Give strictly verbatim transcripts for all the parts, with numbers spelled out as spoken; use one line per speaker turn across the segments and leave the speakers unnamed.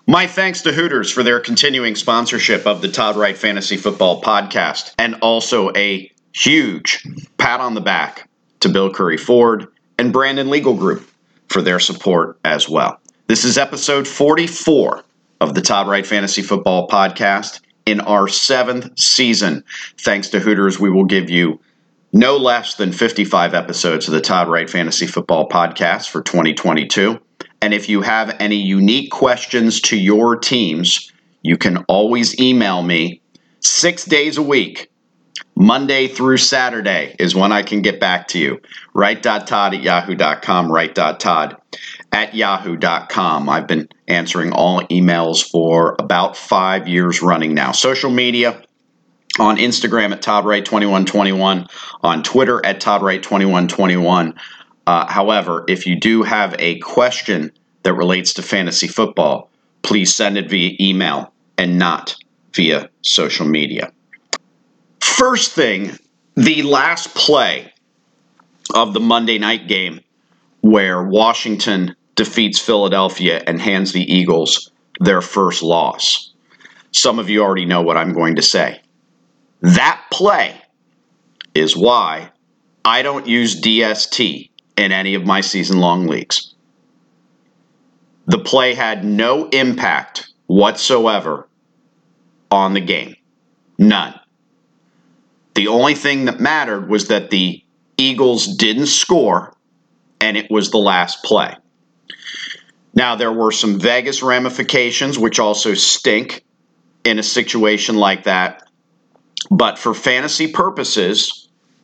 My thanks to Hooters for their continuing sponsorship of the Todd Wright Fantasy Football Podcast, and also a huge pat on the back to Bill Curry Ford and Brandon Legal Group for their support as well. This is episode forty-four of the Todd Wright Fantasy Football Podcast. In our seventh season, thanks to Hooters, we will give you no less than fifty-five episodes of the Todd Wright Fantasy Football Podcast for twenty twenty-two. And if you have any unique questions to your teams, you can always email me six days a week. Monday through Saturday is when I can get back to you. Wright.todd at yahoo dot com, wright.todd at yahoo dot com. I've been answering all emails for about five years running now. Social media, on Instagram at Todd Wright twenty-one twenty-one, on Twitter at Todd Wright twenty-one twenty-one. Uh, however, if you do have a question that relates to fantasy football, please send it via email and not via social media. First thing, the last play of the Monday night game where Washington defeats Philadelphia and hands the Eagles their first loss. Some of you already know what I'm going to say. That play is why I don't use D S T in any of my season-long leagues. The play had no impact whatsoever on the game. None. The only thing that mattered was that the Eagles didn't score, and it was the last play. Now, there were some Vegas ramifications, which also stink in a situation like that. But for fantasy purposes,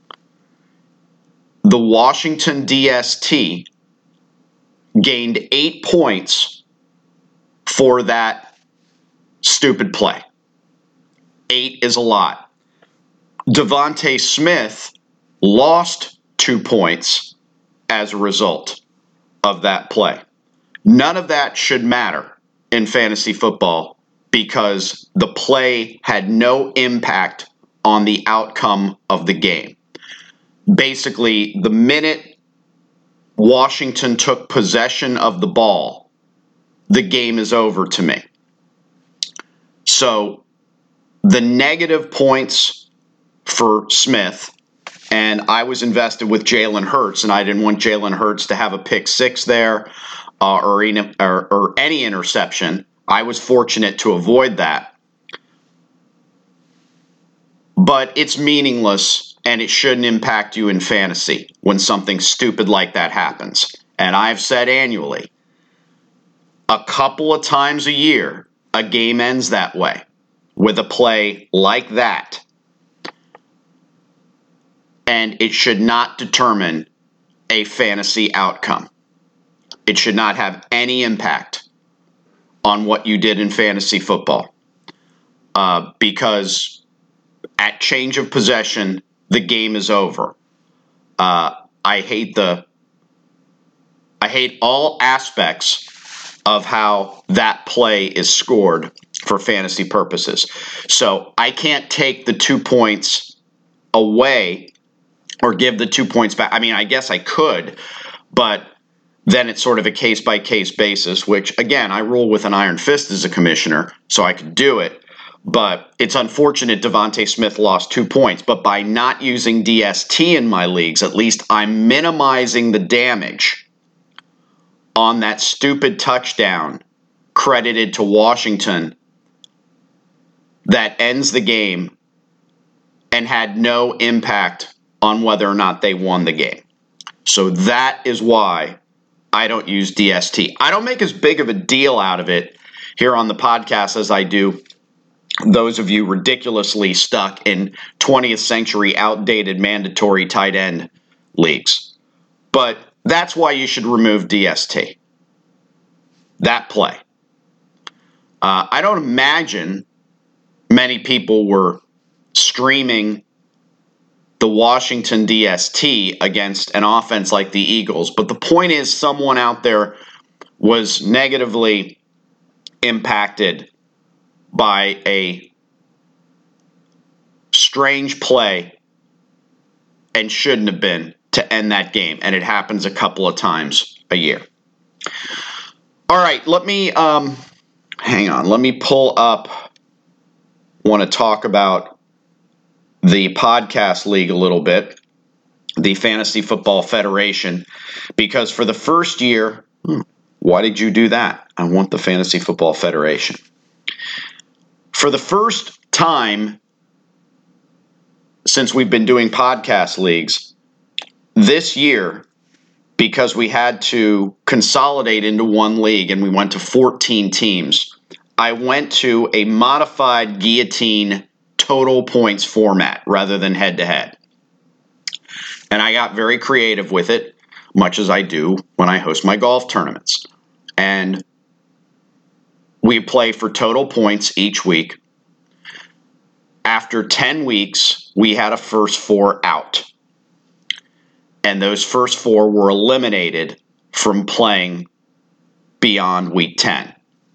the Washington D S T gained eight points for that stupid play. Eight is a lot. Devontae Smith lost two points as a result of that play. None of that should matter in fantasy football because the play had no impact on the outcome of the game. Basically, the minute Washington took possession of the ball, the game is over to me. So the negative points for Smith, and I was invested with Jalen Hurts, and I didn't want Jalen Hurts to have a pick six there uh, or, any, or, or any interception. I was fortunate to avoid that. But it's meaningless. And it shouldn't impact you in fantasy when something stupid like that happens. And I've said annually, a couple of times a year, a game ends that way with a play like that. And it should not determine a fantasy outcome. It should not have any impact on what you did in fantasy football. Uh, because at change of possession, the game is over. Uh, I hate the. I hate all aspects of how that play is scored for fantasy purposes. So I can't take the two points away or give the two points back. I mean, I guess I could, but then it's sort of a case-by-case basis, which, again, I rule with an iron fist as a commissioner, so I could do it. But it's unfortunate Devontae Smith lost two points. But by not using D S T in my leagues, at least I'm minimizing the damage on that stupid touchdown credited to Washington that ends the game and had no impact on whether or not they won the game. So that is why I don't use D S T. I don't make as big of a deal out of it here on the podcast as I do those of you ridiculously stuck in twentieth century outdated mandatory tight end leagues. But that's why you should remove D S T. That play. Uh, I don't imagine many people were streaming the Washington D S T against an offense like the Eagles. But the point is, someone out there was negatively impacted by a strange play and shouldn't have been to end that game. And it happens a couple of times a year. All right, let me um, hang on. Let me pull up. Want to talk about the podcast league a little bit, the Fantasy Football Federation, because for the first year, hmm, why did you do that? I want the Fantasy Football Federation. For the first time since we've been doing podcast leagues, this year, because we had to consolidate into one league and we went to fourteen teams, I went to a modified guillotine total points format rather than head-to-head. And I got very creative with it, much as I do when I host my golf tournaments. And we play for total points each week. After ten weeks, we had a first four out. And those first four were eliminated from playing beyond week ten.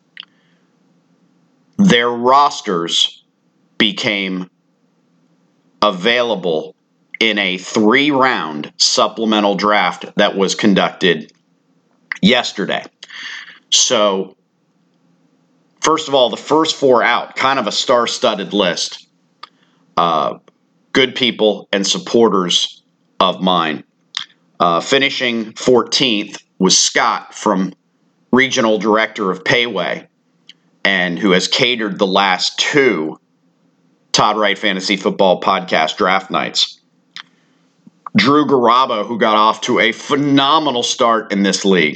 Their rosters became available in a three-round supplemental draft that was conducted yesterday. So, first of all, the first four out, kind of a star-studded list. Uh, good people and supporters of mine. Uh, finishing fourteenth was Scott from Regional Director of Payway, and who has catered the last two Todd Wright Fantasy Football Podcast draft nights. Drew Garabo, who got off to a phenomenal start in this league,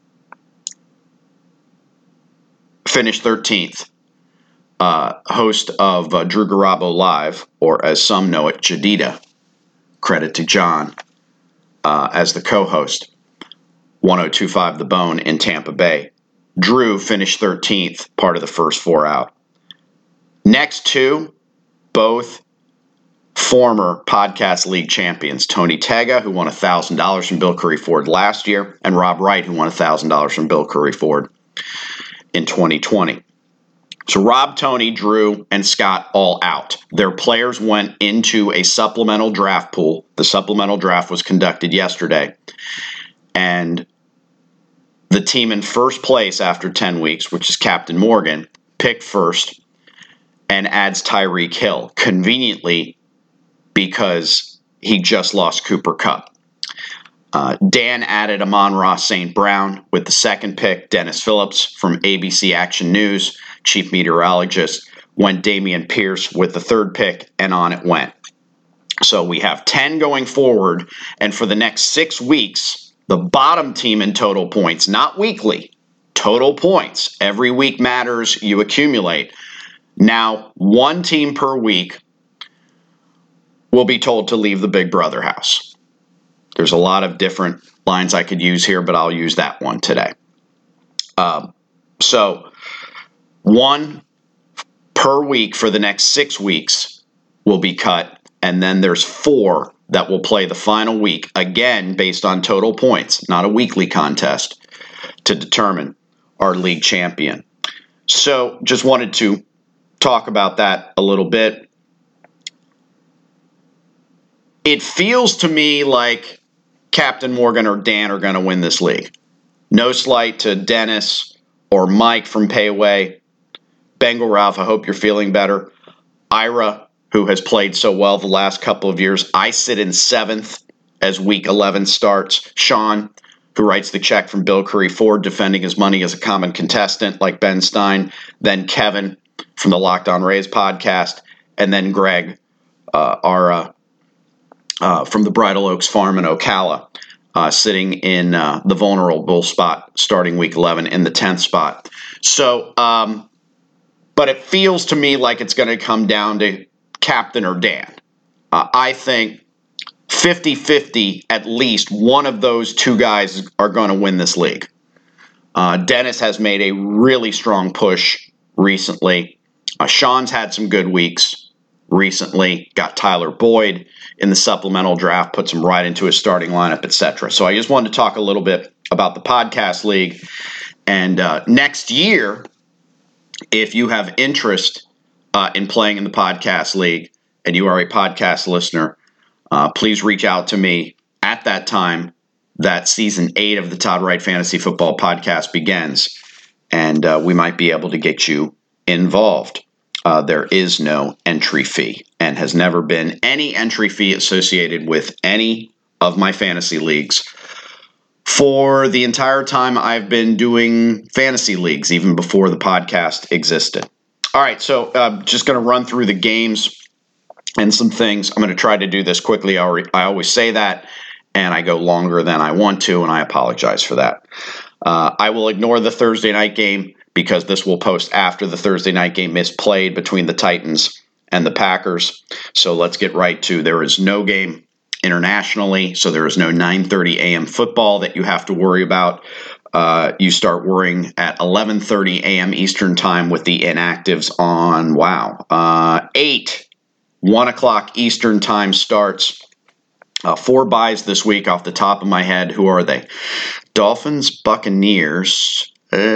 finished thirteenth. Uh, host of uh, Drew Garabo Live, or as some know it, Jadida. Credit to John uh, as the co-host. one oh two point five The Bone in Tampa Bay. Drew finished thirteenth, part of the first four out. Next two, both former Podcast League champions. Tony Tega, who won one thousand dollars from Bill Curry Ford last year, and Rob Wright, who won one thousand dollars from Bill Curry Ford in twenty twenty. So Rob, Tony, Drew, and Scott all out. Their players went into a supplemental draft pool. The supplemental draft was conducted yesterday. And the team in first place after ten weeks, which is Captain Morgan, picked first and adds Tyreek Hill, conveniently because he just lost Cooper Kupp. Uh, Dan added Amon-Ra Saint Brown with the second pick. Dennis Phillips from A B C Action News, chief meteorologist, went Damian Pierce with the third pick, and on it went. So we have ten going forward, and for the next six weeks, the bottom team in total points, not weekly, total points. Every week matters, you accumulate. Now, one team per week will be told to leave the Big Brother house. There's a lot of different lines I could use here, but I'll use that one today. Um, so, one per week for the next six weeks will be cut, and then there's four that will play the final week, again based on total points, not a weekly contest, to determine our league champion. So, just wanted to talk about that a little bit. It feels to me like Captain Morgan or Dan are going to win this league. No slight to Dennis or Mike from Payway. Bengal Ralph, I hope you're feeling better. Ira, who has played so well the last couple of years. I sit in seventh as week eleven starts. Sean, who writes the check from Bill Curry Ford, defending his money as a common contestant like Ben Stein. Then Kevin from the Locked On Rays podcast. And then Greg, uh, our uh, Uh, from the Bridal Oaks Farm in Ocala, uh, sitting in uh, the vulnerable spot starting week eleven in the tenth spot. So, um, but it feels to me like it's going to come down to Captain or Dan. Uh, I think fifty-fifty, at least one of those two guys are going to win this league. Uh, Dennis has made a really strong push recently. Uh, Sean's had some good weeks recently, got Tyler Boyd in the supplemental draft, puts him right into his starting lineup, et cetera. So I just wanted to talk a little bit about the podcast league. And uh, next year, if you have interest uh, in playing in the podcast league and you are a podcast listener, uh, please reach out to me at that time that season eight of the Todd Wright Fantasy Football Podcast begins. and uh, we might be able to get you involved. Uh, there is no entry fee and has never been any entry fee associated with any of my fantasy leagues for the entire time I've been doing fantasy leagues, even before the podcast existed. All right, so I'm uh, just going to run through the games and some things. I'm going to try to do this quickly. I, already, I always say that, and I go longer than I want to, and I apologize for that. Uh, I will ignore the Thursday night game because this will post after the Thursday night game is played between the Titans and the Packers. So let's get right to there is no game internationally, so there is no nine thirty a.m. football that you have to worry about. Uh, you start worrying at eleven thirty a.m. Eastern time with the inactives on, wow, uh, eight, one o'clock Eastern time starts. Uh, four buys this week off the top of my head. Who are they? Dolphins, Buccaneers.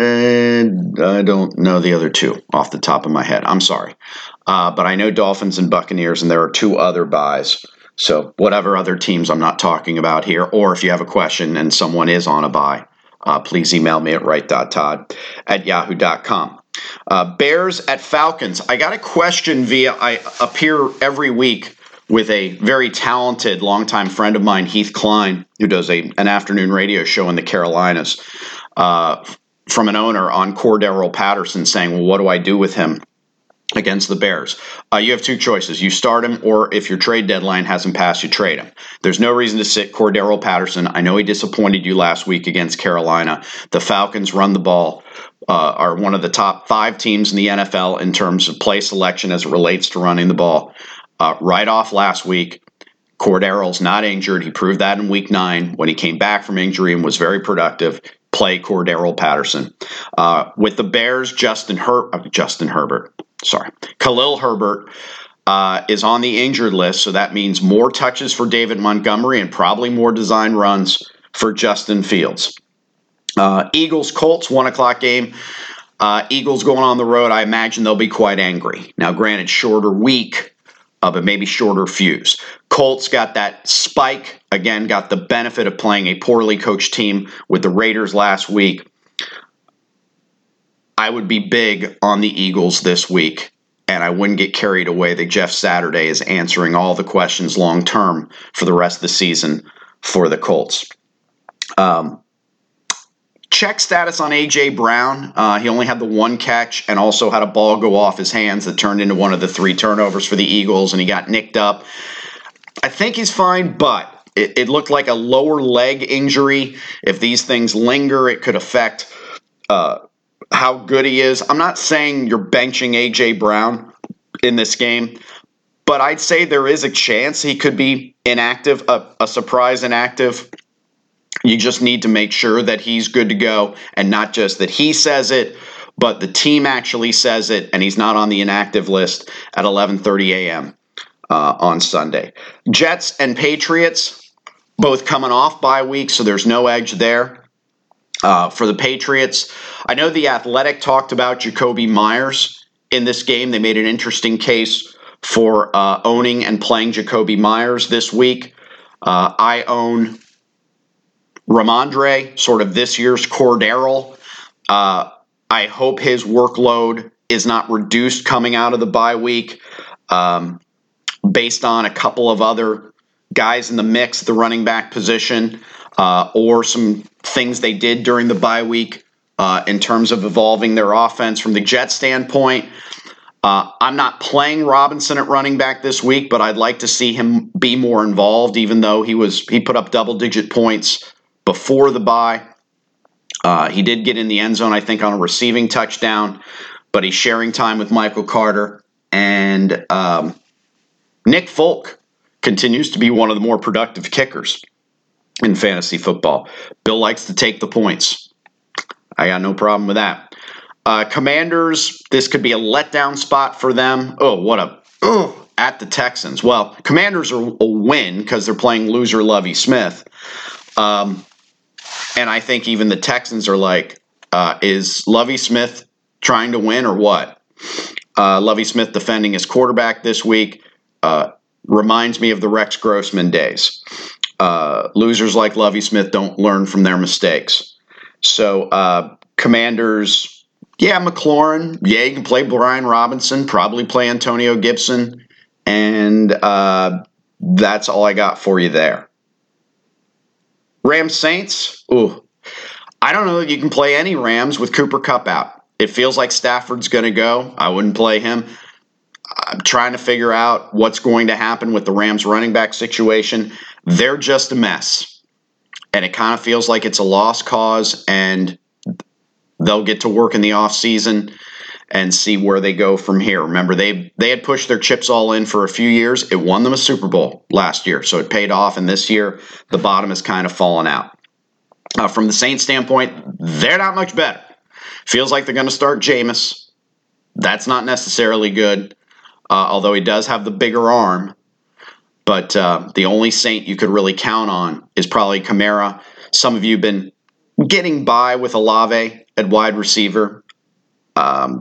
And I don't know the other two off the top of my head. I'm sorry. Uh, but I know Dolphins and Buccaneers, and there are two other buys. So whatever other teams I'm not talking about here, or if you have a question and someone is on a buy, uh, please email me at right.todd at yahoo dot com. Uh, Bears at Falcons. I got a question via, I appear every week with a very talented longtime friend of mine, Heath Klein, who does a an afternoon radio show in the Carolinas, uh, from an owner on Cordero Patterson saying, well, what do I do with him against the Bears? Uh, you have two choices. You start him, or if your trade deadline hasn't passed, you trade him. There's no reason to sit Cordero Patterson. I know he disappointed you last week against Carolina. The Falcons run the ball, uh, are one of the top five teams in the N F L in terms of play selection as it relates to running the ball. Uh, right off last week, Cordero's not injured. He proved that in week nine when he came back from injury and was very productive. Play Cordero Patterson. Uh, with the Bears, Justin Her- uh, Justin Herbert, sorry, Khalil Herbert uh, is on the injured list, so that means more touches for David Montgomery and probably more design runs for Justin Fields. Uh, Eagles, Colts, one o'clock game. Uh, Eagles going on the road, I imagine they'll be quite angry. Now, granted, shorter week, uh, but maybe shorter fuse. Colts got that spike, again, got the benefit of playing a poorly coached team with the Raiders last week. I would be big on the Eagles this week, and I wouldn't get carried away that Jeff Saturday is answering all the questions long term for the rest of the season for the Colts. Um, check status on A J. Brown. Uh, he only had the one catch and also had a ball go off his hands that turned into one of the three turnovers for the Eagles, and he got nicked up. I think he's fine, but it, it looked like a lower leg injury. If these things linger, it could affect uh, how good he is. I'm not saying you're benching A J. Brown in this game, but I'd say there is a chance he could be inactive, a, a surprise inactive. You just need to make sure that he's good to go, and not just that he says it, but the team actually says it, and he's not on the inactive list at eleven thirty a.m. Uh, on Sunday. Jets and Patriots, both coming off bye week, so there's no edge there. Uh, for the Patriots, I know The Athletic talked about Jacoby Myers in this game. They made an interesting case for uh, owning and playing Jacoby Myers this week. Uh, I own Ramondre, sort of this year's Cordero. Uh, I hope his workload is not reduced coming out of the bye week um, based on a couple of other guys in the mix, the running back position, uh, or some things they did during the bye week uh, in terms of evolving their offense from the Jets standpoint. Uh, I'm not playing Robinson at running back this week, but I'd like to see him be more involved, even though he was he put up double-digit points before the bye. Uh, he did get in the end zone, I think, on a receiving touchdown, but he's sharing time with Michael Carter. And um, Nick Folk continues to be one of the more productive kickers in fantasy football. Bill likes to take the points. I got no problem with that. Uh, Commanders, this could be a letdown spot for them. Oh, what a... Oh, at the Texans. Well, Commanders are a win because they're playing loser Lovie Smith. Um, and I think even the Texans are like, uh, is Lovie Smith trying to win or what? Uh, Lovie Smith defending his quarterback this week uh, reminds me of the Rex Grossman days. Uh, losers like Lovie Smith don't learn from their mistakes. So uh, Commanders Yeah, McLaurin. Yeah, you can play Brian Robinson, probably play Antonio Gibson. And uh, that's all I got for you there. Rams Saints. Ooh. I don't know that you can play any Rams with Cooper Kupp out. It feels like Stafford's going to go. I wouldn't play him. I'm trying to figure out what's going to happen with the Rams running back situation. They're just a mess. And it kind of feels like it's a lost cause, and they'll get to work in the offseason and see where they go from here. Remember, they they had pushed their chips all in for a few years. It won them a Super Bowl last year, so it paid off. And this year, the bottom has kind of fallen out. Uh, from the Saints standpoint, they're not much better. Feels like they're going to start Jameis. That's not necessarily good, uh, although he does have the bigger arm. But uh, the only Saint you could really count on is probably Kamara. Some of you have been getting by with Olave at wide receiver. Um,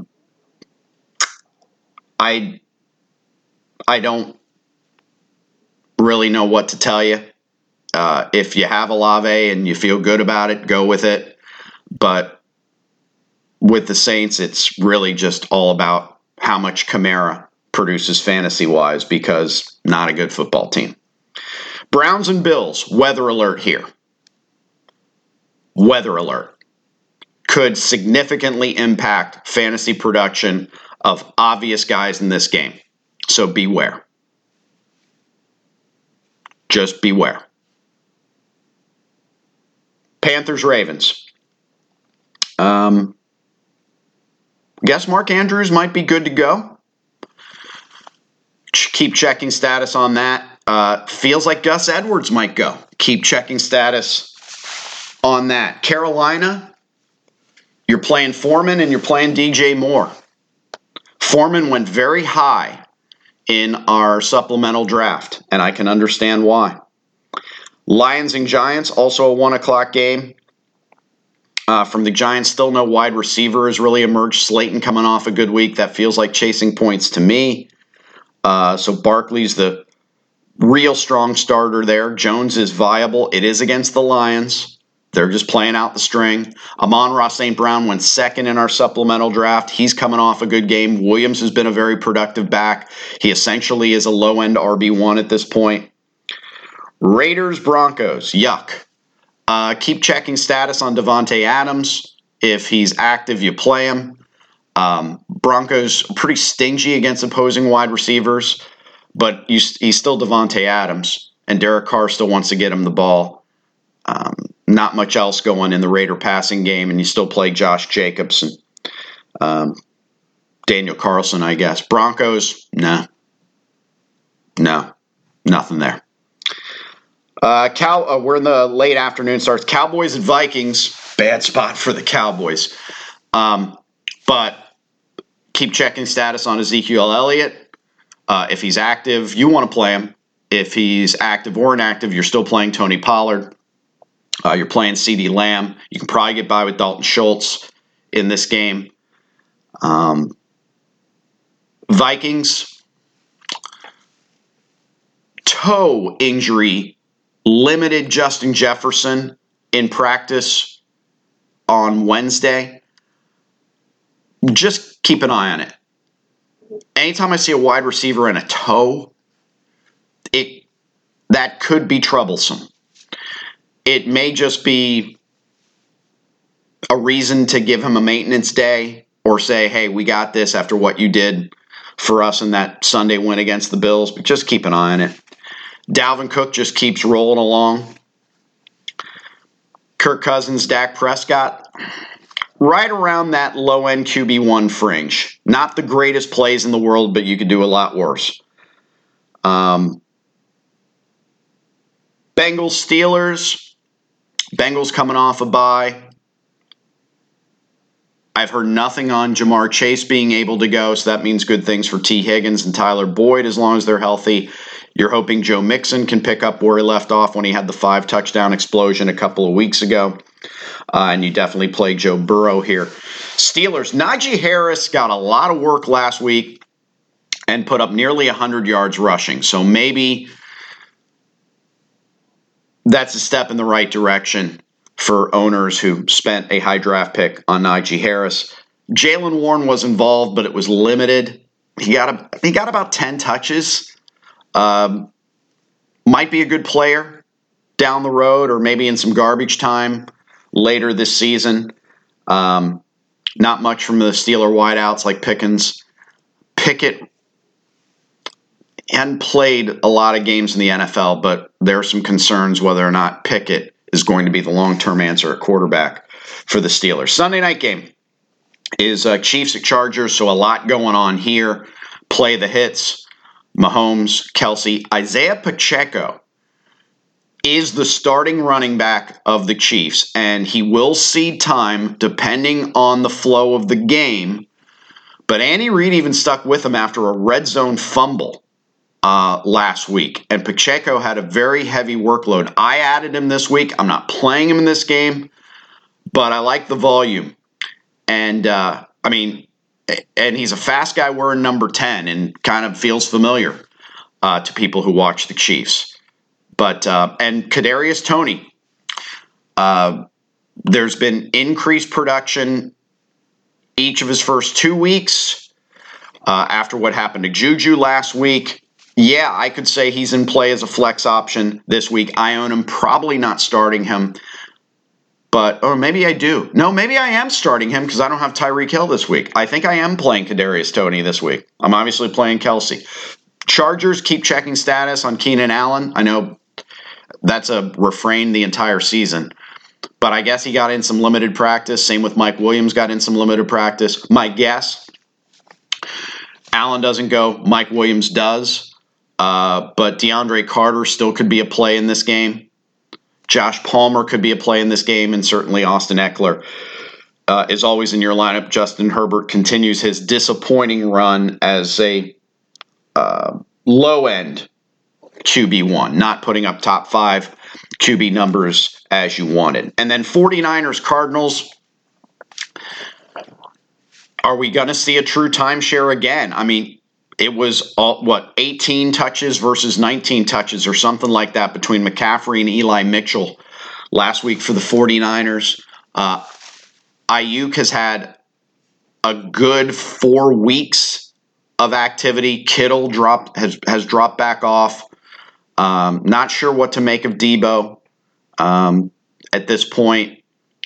I I don't really know what to tell you. Uh, if you have Olave and you feel good about it, go with it. But with the Saints, it's really just all about how much Kamara produces fantasy-wise, because not a good football team. Browns and Bills, weather alert here. Weather alert. Could significantly impact fantasy production of obvious guys in this game. So beware. Just beware. Panthers, Ravens. Um, guess Mark Andrews might be good to go. Keep checking status on that. Uh, feels like Gus Edwards might go. Keep checking status on that. Carolina, you're playing Foreman and you're playing D J Moore. Foreman went very high in our supplemental draft, and I can understand why. Lions and Giants, also a one o'clock game. Uh, from the Giants, still no wide receiver has really emerged. Slayton coming off a good week. That feels like chasing points to me. Uh, so Barkley's the real strong starter there. Jones is viable. It is against the Lions. They're just playing out the string. Amon-Ra Saint Brown went second in our supplemental draft. He's coming off a good game. Williams has been a very productive back. He essentially is a low-end R B one at this point. Raiders, Broncos, yuck. Uh, keep checking status on Devontae Adams. If he's active, you play him. Um, Broncos pretty stingy against opposing wide receivers, but you, he's still Devontae Adams, and Derek Carr still wants to get him the ball. Um, not much else going in the Raider passing game, and you still play Josh Jacobs and um, Daniel Carlson, I guess. Broncos, no. No, nothing there. Uh, Cow, uh, we're in the late afternoon starts. Cowboys and Vikings, bad spot for the Cowboys. Um, but keep checking status on Ezekiel Elliott. Uh, if he's active, you want to play him. If he's active or inactive, you're still playing Tony Pollard. Uh, you're playing CeeDee Lamb. You can probably get by with Dalton Schultz in this game. Um, Vikings, toe injury limited Justin Jefferson in practice on Wednesday. Just keep an eye on it. Anytime I see a wide receiver in a toe, it that could be troublesome. It may just be a reason to give him a maintenance day or say, hey, we got this after what you did for us in that Sunday win against the Bills. But just keep an eye on it. Dalvin Cook just keeps rolling along. Kirk Cousins, Dak Prescott, right around that low-end Q B one fringe. Not the greatest plays in the world, but you could do a lot worse. Um, Bengals, Steelers. Bengals coming off a bye. I've heard nothing on Jamar Chase being able to go, so that means good things for T. Higgins and Tyler Boyd as long as they're healthy. You're hoping Joe Mixon can pick up where he left off when he had the five-touchdown explosion a couple of weeks ago. Uh, and you definitely play Joe Burrow here. Steelers, Najee Harris got a lot of work last week and put up nearly one hundred yards rushing. So maybe that's a step in the right direction for owners who spent a high draft pick on Najee Harris. Jaylen Warren was involved, but it was limited. He got a, he got about ten touches. Um, might be a good player down the road, or maybe in some garbage time later this season. Um, not much from the Steeler wideouts like Pickens. Pickett hadn't played a lot of games in the N F L, but there are some concerns whether or not Pickett is going to be the long-term answer at quarterback for the Steelers. Sunday night game is uh, Chiefs at Chargers, so a lot going on here. Play the hits. Mahomes, Kelsey, Isaiah Pacheco is the starting running back of the Chiefs, and he will cede time depending on the flow of the game. But Andy Reid even stuck with him after a red zone fumble uh, last week, and Pacheco had a very heavy workload. I added him this week. I'm not playing him in this game, but I like the volume. And, uh, I mean, and he's a fast guy wearing number ten and kind of feels familiar uh, to people who watch the Chiefs. But uh, and Kadarius Toney, uh, there's been increased production each of his first two weeks uh, after what happened to Juju last week. Yeah, I could say he's in play as a flex option this week. I own him, probably not starting him. But, or maybe I do. No, maybe I am starting him because I don't have Tyreek Hill this week. I think I am playing Kadarius Toney this week. I'm obviously playing Kelsey. Chargers keep checking status on Keenan Allen. I know that's a refrain the entire season. But I guess he got in some limited practice. Same with Mike Williams, got in some limited practice. My guess, Allen doesn't go. Mike Williams does. Uh, but DeAndre Carter still could be a play in this game. Josh Palmer could be a play in this game, and certainly Austin Eckler uh, is always in your lineup. Justin Herbert continues his disappointing run as a uh, low-end Q B one, not putting up top five Q B numbers as you wanted. And then 49ers Cardinals. Are we going to see a true timeshare again? I mean, it was, all, what, eighteen touches versus nineteen touches or something like that between McCaffrey and Eli Mitchell last week for the 49ers. Uh, Ayuk has had a good four weeks of activity. Kittle dropped has, has dropped back off. Um, not sure what to make of Debo um, at this point.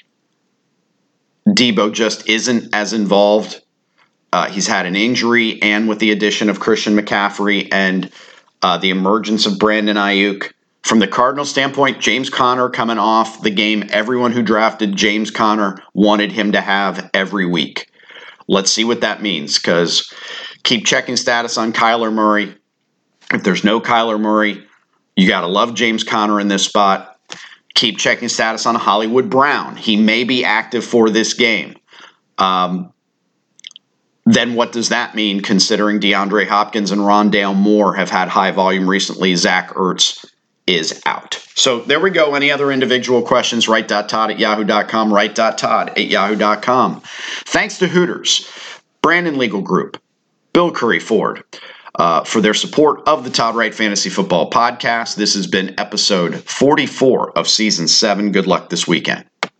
Debo just isn't as involved. Uh, he's had an injury, and with the addition of Christian McCaffrey and uh, the emergence of Brandon Ayuk. From the Cardinals standpoint, James Conner coming off the game everyone who drafted James Conner wanted him to have every week. Let's see what that means, because keep checking status on Kyler Murray. If there's no Kyler Murray, you got to love James Conner in this spot. Keep checking status on Hollywood Brown. He may be active for this game. Um, then what does that mean, considering DeAndre Hopkins and Rondale Moore have had high volume recently? Zach Ertz is out. So there we go. Any other individual questions? Write.todd at yahoo dot com. Write.todd at yahoo dot com. Thanks to Hooters, Brandon Legal Group, Bill Curry Ford, uh, for their support of the Todd Wright Fantasy Football Podcast. This has been episode forty-four of season seven. Good luck this weekend.